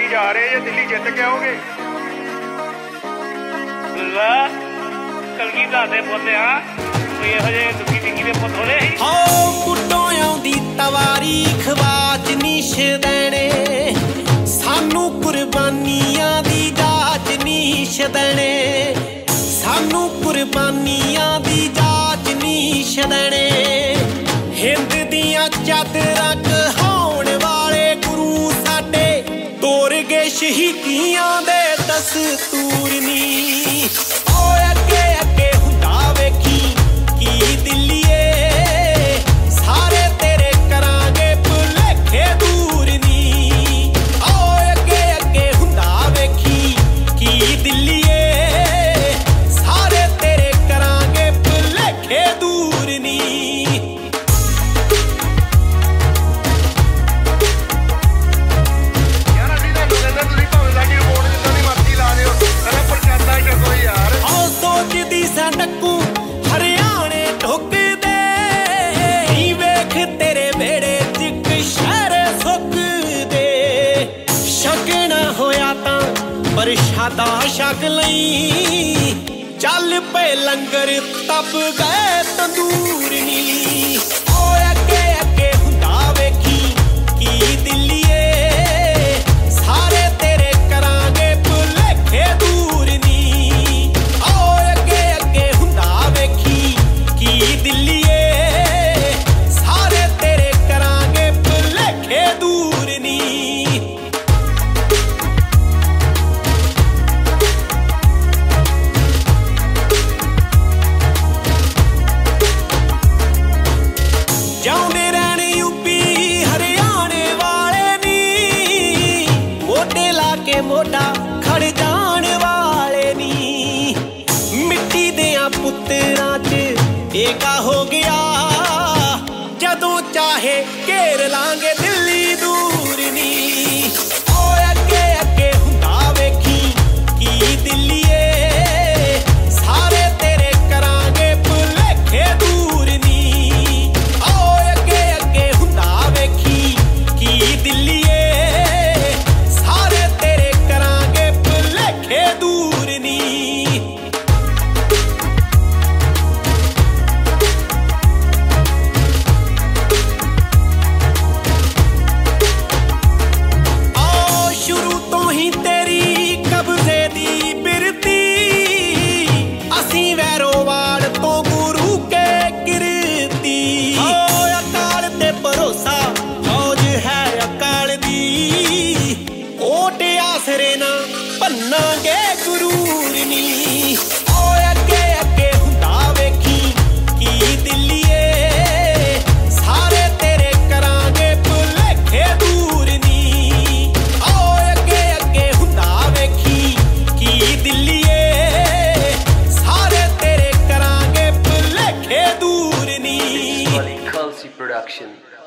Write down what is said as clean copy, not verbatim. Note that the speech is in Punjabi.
ਜਾ ਰਹੇ ਜੇ ਦਿੱਲੀ ਜਿੱਤ ਕੇ ਆਓਗੇ। ਲਾ ਕਲਗੀ ਦਾ ਦੇ ਪੁੱਤ ਆ ਕੋਈ ਇਹੋ ਜਿਹੇ ਦੁਖੀ ਟਿੰਗੀ ਦੇ ਪੁੱਤ ਹੋਣੇ ਸੀ। ਹੋ ਕੁੱਟੋਂ ਆਉਂਦੀ ਤਵਾਰੀਖ ਬਾਜ ਨੀਸ਼ ਦੇਣੇ ਸਾਨੂੰ ਕੁਰਬਾਨੀਆਂ ਦੀ ਜਾਚ ਨੀਸ਼ ਦੇਣੇ ਸਾਨੂੰ ਕੁਰਬਾਨੀਆਂ ਦੀ ਜਾਚ ਨੀਸ਼ ਦੇਣੇ ਹਿੰਦ ਦੀਆਂ ਚਾਦਰਾਂ ਕਹਾਉਣ ਵਾਲੇ ਗੁਰੂ ਸਾਡੇ ਤੋਰ ਗਏ ਸ਼ਹੀਦੀਆਂ ਦੇ ਦਸਤੂਰ ਨੀ ਓਏ ਅੱਗੇ ਅੱਗੇ ਹੁੰਦਾ ਵੇਖੀ ਕੀ ਦਿੱਲੀਏ ਸਾਰੇ ਤੇਰੇ ਕਰਾਂਗੇ ਭੁਲੇਖੇ ਦੂਰ ਨੀ ਓਏ ਅੱਗੇ ਅੱਗੇ ਹੁੰਦਾ ਵੇਖੀ ਕੀ ਦਿੱਲੀਏ ਸਾਰੇ ਤੇਰੇ ਕਰਾਂਗੇ ਭੁਲੇਖੇ ਦੂਰ ਨੀ ਡੱਕੂ ਹਰਿਆਣੇ ਢੁੱਕਦੇ ਨੀ ਵੇਖ ਤੇਰੇ ਵਿਹੜੇ ਚ ਕਸ਼ਹਿਰ ਸੁੱਕਦੇ ਛਕਣਾ ਹੋਇਆ ਤਾਂ ਪ੍ਰਸ਼ਾਦਾ ਛਕ ਲਈ ਚੱਲ ਪਏ ਲੰਗਰ ਤਪ ਗਏ ਤੰਦੂਰ ਨੀ ਓਏ ਅੱਗੇ ਅੱਗੇ ਹੁੰਦਾ ਵੇਖੀ ਕੀ ਦਿੱਲੀਏ ਸਾਰੇ ਤੇਰੇ ਕਰਾਂਗੇ ਭੁਲੇਖੇ ਦੂਰ ਨੀ ਓਏ ਕੀ ਦਿੱਲੀਏ ਸਾਰੇ ਤੇਰੇ ਕਰਾਂਗੇ ਭੁਲੇਖੇ ਦੂਰ ਨੀ ਜਾਉਂਦੇ ਰਹਿਣ ਯੂਪੀ ਹਰਿਆਣੇ ਵਾਲੇ ਨੀ ਮੋਢੇ ਲਾ ਕੇ ਮੋਢਾ ਖੜ ਜਾਣ ਵਾਲੇ ਨੀ ਮਿੱਟੀ ਦਿਆਂ ਪੁੱਤਰਾਂ ਚ ਏਕਾ ਹੋ ਗਿਆ ਜਦੋਂ ਚਾਹੇ ਘੇਰ ਲਾਂਗੇ ਦਿੱਲੀ ਦੂਰ ਨੀ ਓਏ ਅੱਗੇ ਅੱਗੇ ਹੁੰਦਾ ਵੇਖੀ ਕੀ ਦਿੱਲੀਏ ਸਾਰੇ ਤੇਰੇ ਕਰਾਂਗੇ ਭੁਲੇਖੇ ਦੂਰ ਨੀ ਓਏ ਅੱਗੇ ਅੱਗੇ ਹੁੰਦਾ ਵੇਖੀ ਕੀ ਦਿੱਲੀਏ ਸਾਰੇ ਤੇਰੇ ਕਰਾਂਗੇ ਭੁਲੇਖੇ ਦੂਰ ਨੀ ਭੰਨਾਂਗੇ ਗੁਰੂਰ ਨੀ ਓਏ ਅੱਗੇ ਅੱਗੇ ਹੁੰਦਾ ਵੇਖੀ ਕੀ ਦਿੱਲੀਏ ਸਾਰੇ ਤੇਰੇ ਕਰਾਂਗੇ ਭੁਲੇਖੇ ਦੂਰ ਨੀ ਓਏ ਅੱਗੇ ਅੱਗੇ ਹੁੰਦਾ ਵੇਖੀ ਕੀ ਦਿੱਲੀਏ ਸਾਰੇ ਤੇਰੇ ਕਰਾਂਗੇ ਭੁਲੇਖੇ ਦੂਰ ਨੀ Culcy Production